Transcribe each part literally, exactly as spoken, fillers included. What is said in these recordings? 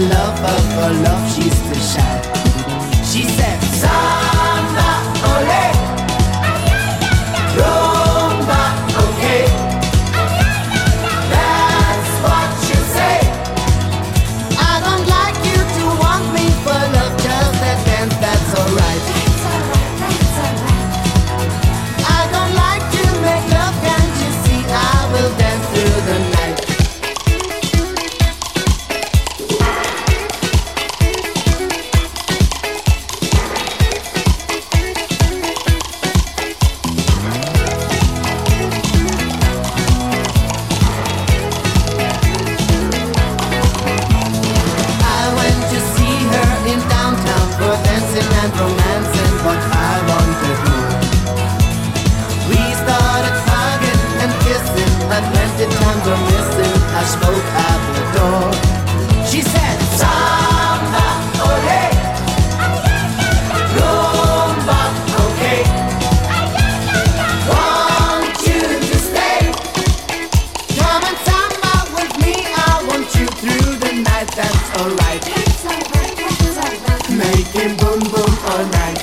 love, but for love she's too shy. She said, Samba, ole, rumba, okay. That's what you say. I don't like you to want me for love, just that dance, that's alright. That's alright, that's alright. I don't like to make love, can't you see? I will dance through the night. I went to see her in downtown for dancing and romancing, but I wanted more. We started hugging and kissing, and plenty times were missing. I spoke at the door. She said, Samba, ole, rumba, okay. Want you to stay. Come and samba with me. I want you through the night. That's alright. That's alright, that's alright. Making boom boom all night.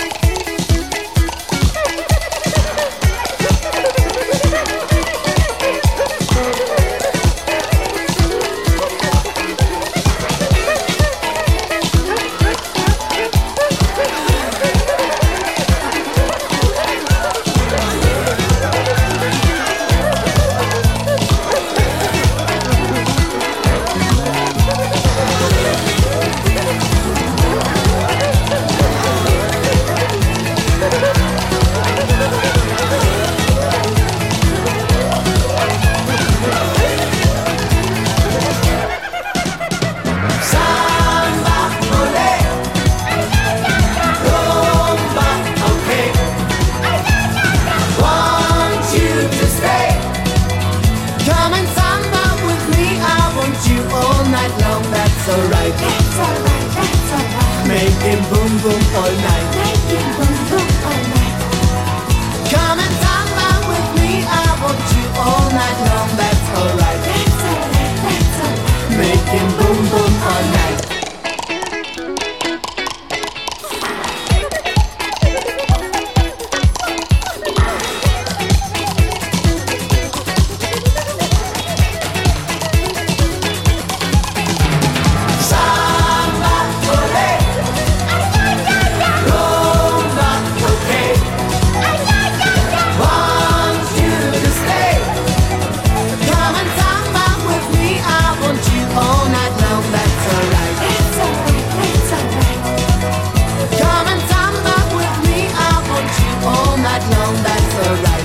Samba, ole, rumba, okay. Want you to stay. Come and samba with me. I want you all night long. That's alright. That's alright, that's alright. Making boom boom all night. Making boom boom all night. Come and samba with me. I want you all night long. That's alright. That's alright, that's alright. Making boom boom all night. Samba, ole, rumba, okay. Want you to stay. Come and samba with me. I want you all night long. That's alright. That's alright, that's alright. Come and samba with me. I want you all night long. That's alright.